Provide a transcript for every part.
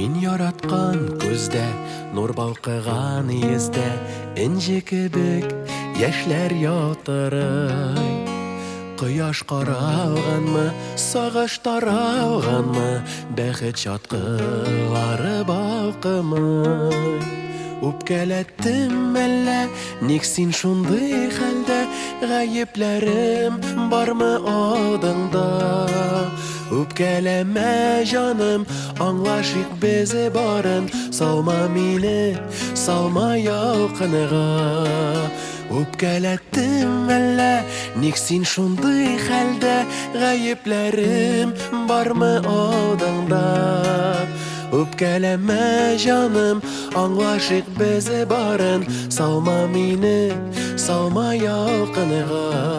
Мин яраткан күздә, нур балкыган йөздә, инҗе кебек яшьләр ятырый. Кояш каралганмы, сагыш таралганмы, бәхет чаткылары балкымый. Үпкәләттем әллә, ник син шундый хәлдә, гаепләрем бармы алдыңда? Үпкәләмә җаным, аңлашыйк без барын, салма мине, салма ялкынга. Үпкәләттем әллә, ник син шундый хәлдә, гаепләрем бармы алдыңда? Үпкәләмә җаным, аңлашыйк без барын, салма мине, салма ялкынга.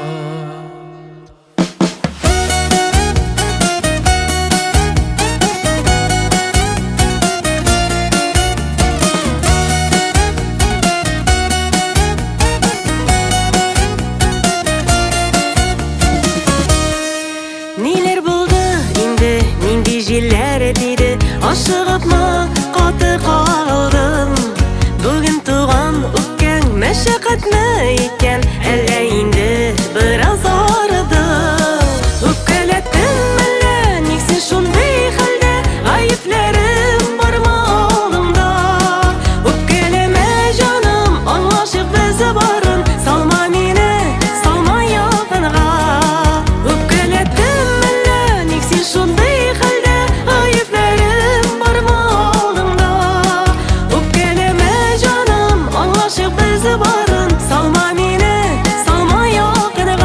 Ниләр булды инде, нинди җилләр тиде, ашыгыпмы каты калдым. Бүген туган үпкәң мәшәкатьме икән, әллә инде бераз арыдым. Үпкәләттем әллә, ник син шундый хәлдә, гаепләрем бармы алдымда? Үпкәләмә җаным, аңлашыйк без барын, салма мине, салма ялкынга. Үпкәләттем әллә, ник син шундый хәлдә, гаепләрем бармы алдымда? Үпкәләмә җаным, аңлашыйк без барын, салма мине, салма ялкынга.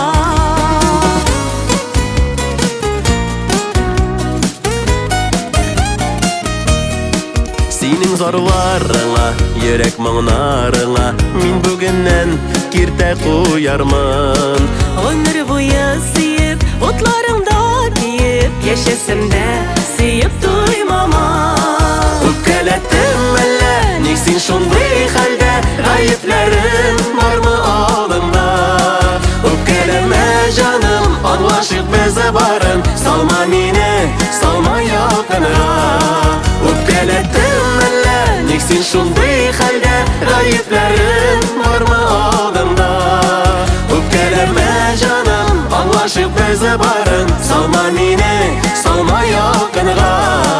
Синең зарларыңа, йөрәк моңнарыңа, мин бүгеннән киртә куярмын. Гомер буе сөеп, утларыңда киеп, яшәсәм дә сөеп туймама. Үпкәләттем әллә, ник син шундый хәлдә, гаепләрем бармы алдыңда? Үпкәләмә җаным, аңлашыйк без барын, салма мине, салма ялкынга. Үпкәләттем әллә, ник син шундый хәлдә, гаепләрем бармы алдыңда? Үпкәләмә җаным, аңлашыйк без барын, салма мине, салма ялкынга.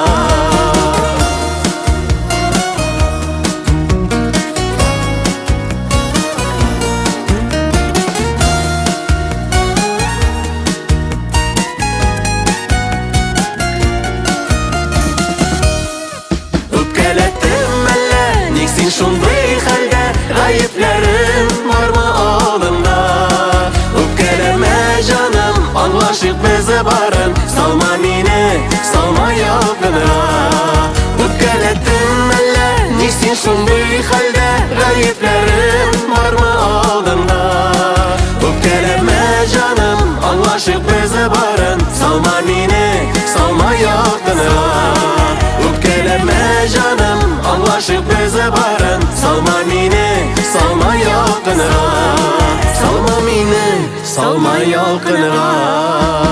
Үпкәләттем әллә, ник син шундый хәлдә, гаепләрем бармы алдыңда? Үпкәләмә җаным, аңлашыйк без барын, салма мине, салма ялкынга. Үпкәләттем әллә, ник син шундый хәлдә, гаепләрем бармы алдыңда? Үпкәләмә җаным, аңлашыйк без барын, салма мине, салма ялкынга. Үпкәләмә җаным, аңлашыйк без барын, салма мине, салма ялкынга. Салма мине, салма ялкынга.